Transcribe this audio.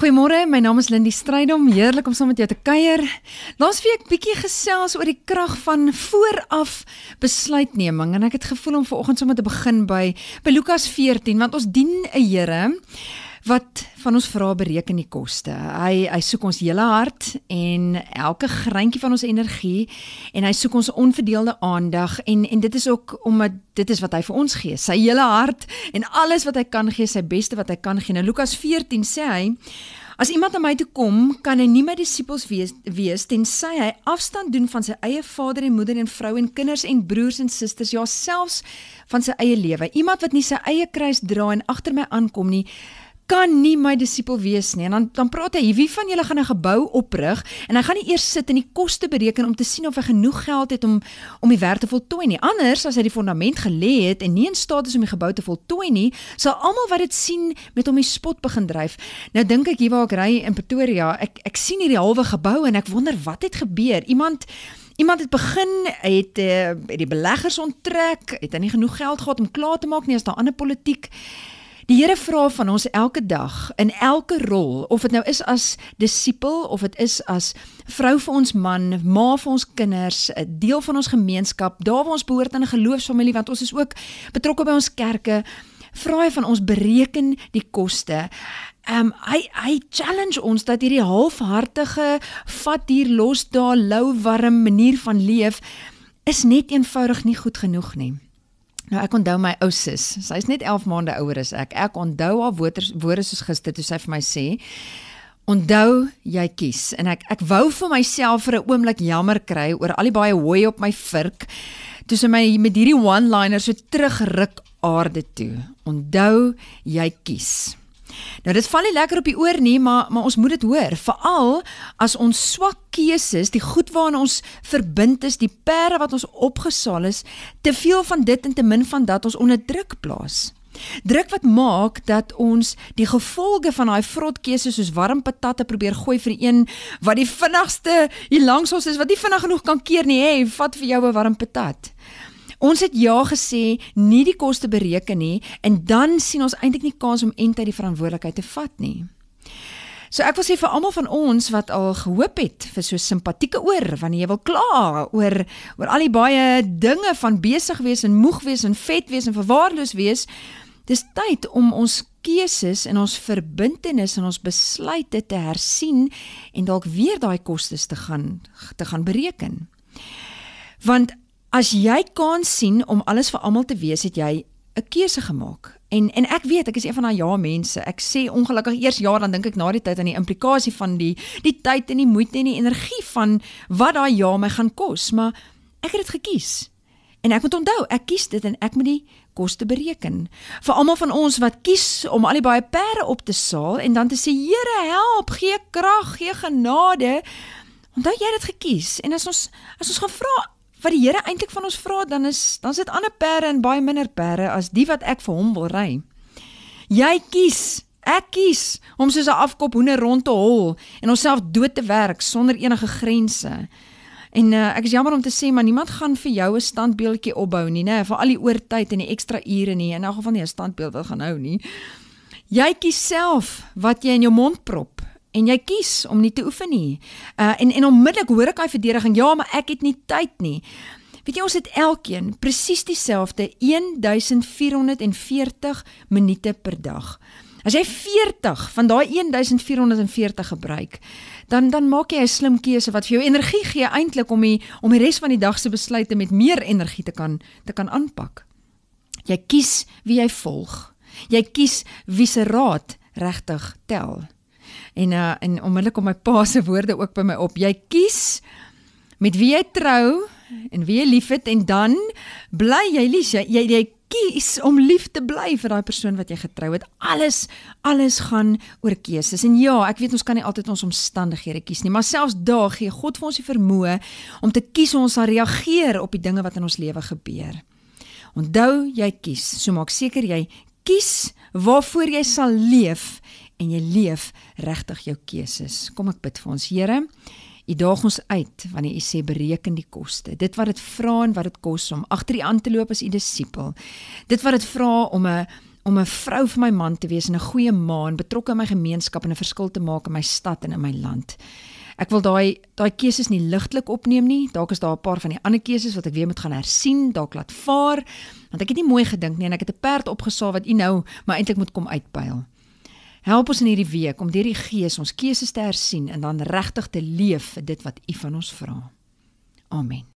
Goeiemôre, my naam is Lindy Strydom, heerlik om saam met jou te kuier. Laasweek bietjie gesels oor die krag van vooraf besluitneming en ek het gevoel om vanoggend sommer te begin by Lukas 14, want ons dien 'n Here wat van ons vra bereken die koste. Hy soek ons hele hart en elke greintjie van ons energie en hy soek ons onverdeelde aandag en dit is ook omdat dit is wat hy vir ons gee, sy hele hart en alles wat hy kan gee, sy beste wat hy kan gee. Nou Lukas 14 sê hy, as iemand na my toe kom, kan hy nie my disippels wees tensy hy afstand doen van sy eie vader en moeder en vrou en kinders en broers en susters, ja selfs van sy eie lewe. Iemand wat nie sy eie kruis dra en agter my aankom nie, kan nie my disipel wees nie. En dan praat hy, wie van julle gaan 'n gebou oprig en hy gaan nie eers sit en die koste bereken om te sien of hy genoeg geld het om die werk te voltooi nie. Anders, as hy die fondament gelê het en nie in staat is om die gebou te voltooi nie, sal almal wat dit sien met hom die spot begin dryf. Nou dink ek hier waar ek ry in Pretoria, ek sien hierdie halwe gebou en ek wonder wat het gebeur. Iemand het begin, het die beleggers onttrek, het hy nie genoeg geld gehad om klaar te maak nie, is daar ander politiek. Die Here vra van ons elke dag, in elke rol, of dit nou is as disipel, of dit is as vrou vir ons man, ma vir ons kinders, 'n deel van ons gemeenskap, daar waar ons behoort aan 'n geloofsfamilie, want ons is ook betrokke by ons kerke, vra hy van ons bereken die koste. Hy challenge ons dat hierdie halfhartige, vat hier los daar, lou warm manier van leef, is net eenvoudig nie goed genoeg nie. Nou ek onthou my ou sis, sy is net 11 maande ouer as ek onthou haar woorde soos gister, toe sy vir my sê, onthou jy kies, en ek wou vir myself vir 'n oomblik jammer kry, oor al die baie hooi op my virk, toe sy my met hierdie one-liner so terugruk aarde toe, onthou jy kies. Nou dit val nie lekker op die oor nie, maar ons moet dit hoor, veral as ons swak keuses, die goed waaraan ons verbind is, die perde wat ons opgesaal is, te veel van dit en te min van dat ons onder druk plaas. Druk wat maak dat ons die gevolge van daai vrot keuses soos warm patatte probeer gooi vir die een wat die vinnigste hier langs ons is, wat nie vinnig genoeg kan keer nie, hey, vat vir jou 'n warm patat. Ons het ja gesê, nie die koste bereken nie, en dan sien ons eintlik nie kans om eintlik die verantwoordelikheid te vat nie. So ek wil sê vir almal van ons wat al gehoop het vir so simpatieke oor, wanneer jy wil kla oor al die baie dinge van besig wees en moeg wees en vet wees en verwaarloos wees, dis tyd om ons keuses en ons verbintenis en ons besluite te hersien en dalk weer daai kostes te gaan bereken. Want as jy kan sien om alles vir almal te wees, het jy 'n keuse gemaak. En ek weet, ek is een van daai ja-mense. Ek sê ongelukkig eers ja, dan dink ek na die tyd aan die implikasie van die tyd en die moeite en die energie van wat daai ja my gaan kos. Maar ek het dit gekies. En ek moet onthou, ek kies dit en ek moet die koste bereken. Vir almal van ons wat kies om al die baie perde op te saal en dan te sê, Here help, gee krag, gee genade. Onthou jy het dit gekies. En as ons gaan vra, wat die Here eintlik van ons vra, dan is dit ander perde en baie minder perde as die wat ek vir hom wil ry. Jy kies, ek kies om soos 'n afkop hoender rond te hol en onsself dood te werk sonder enige grense. En ek is jammer om te sê, maar niemand gaan vir jou 'n standbeeldjie opbou nie, né? Vir al die oortyd en die ekstra ure nie, in elk geval nie 'n standbeeld wat gaan hou nie. Jy kies self wat jy in jou mond prop. En jy kies om nie te oefen nie. En onmiddellik hoor ek hy verdediging, ja, maar ek het nie tyd nie. Weet jy, ons het elkeen presies dieselfde 1440 minute per dag. As jy 40 van daai 1440 gebruik, dan maak jy 'n slim keuse wat vir jou energie gee eintlik om die res van die dag se besluite met meer energie te kan aanpak. Jy kies wie jy volg. Jy kies wie se raad regtig tel. En onmiddellik kom my pa se woorde ook by my op. Jy kies met wie jy trou en wie jy liefhet en dan bly jy lief. Jy kies om lief te bly vir daai persoon wat jy getrou het. Alles gaan oor keuses. En ja, ek weet ons kan nie altyd ons omstandighede kies nie, maar selfs daar gee God vir ons die vermoë om te kies hoe ons sal reageer op die dinge wat in ons lewe gebeur. Onthou, jy kies. So maak seker jy kies waarvoor jy sal leef en jy leef regtig jou keuses. Kom ek bid vir ons, Here, U daag ons uit, wanneer U sê bereken die koste. Dit wat dit vra en wat dit kos om agter U aan te loop as U disipel. Dit wat dit vra om om 'n vrou vir my man te wees en 'n goeie ma en betrokke in my gemeenskap en 'n verskil te maak in my stad en in my land. Ek wil daai keuses nie ligtelik opneem nie. Dalk is daar 'n paar van die ander keuses wat ek weer moet gaan hersien, dalk laat vaar, want ek het nie mooi gedink nie en ek het 'n perd opgesaal wat u nou maar eintlik moet kom uitpyl. Help ons in hierdie week om deur die Gees ons keuses te hersien en dan regtig te leef vir dit wat u van ons vra. Amen.